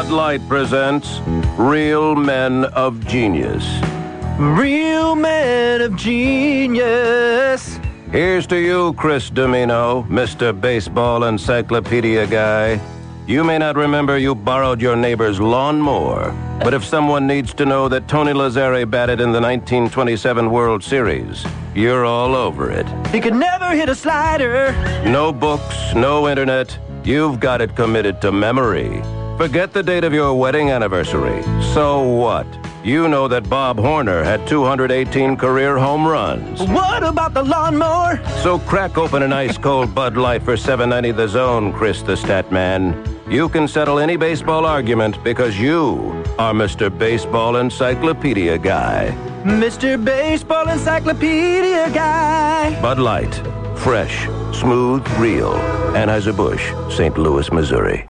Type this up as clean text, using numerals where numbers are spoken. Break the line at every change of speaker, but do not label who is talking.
Bud Light presents Real Men of Genius.
Real Men of Genius.
Here's to you, Chris Domino, Mr. Baseball Encyclopedia Guy. You may not remember you borrowed your neighbor's lawnmower, but if someone needs to know that Tony Lazzeri batted in the 1927 World Series, you're all over it.
He could never hit a slider.
No books, no internet. You've got it committed to memory. Forget the date of your wedding anniversary. So what? You know that Bob Horner had 218 career home runs.
What about the lawnmower?
So crack open an ice-cold Bud Light for $7.90 the zone, Chris the Stat Man. You can settle any baseball argument because you are Mr. Baseball Encyclopedia Guy.
Mr. Baseball Encyclopedia Guy.
Bud Light. Fresh, smooth, real. Anheuser-Busch, St. Louis, Missouri.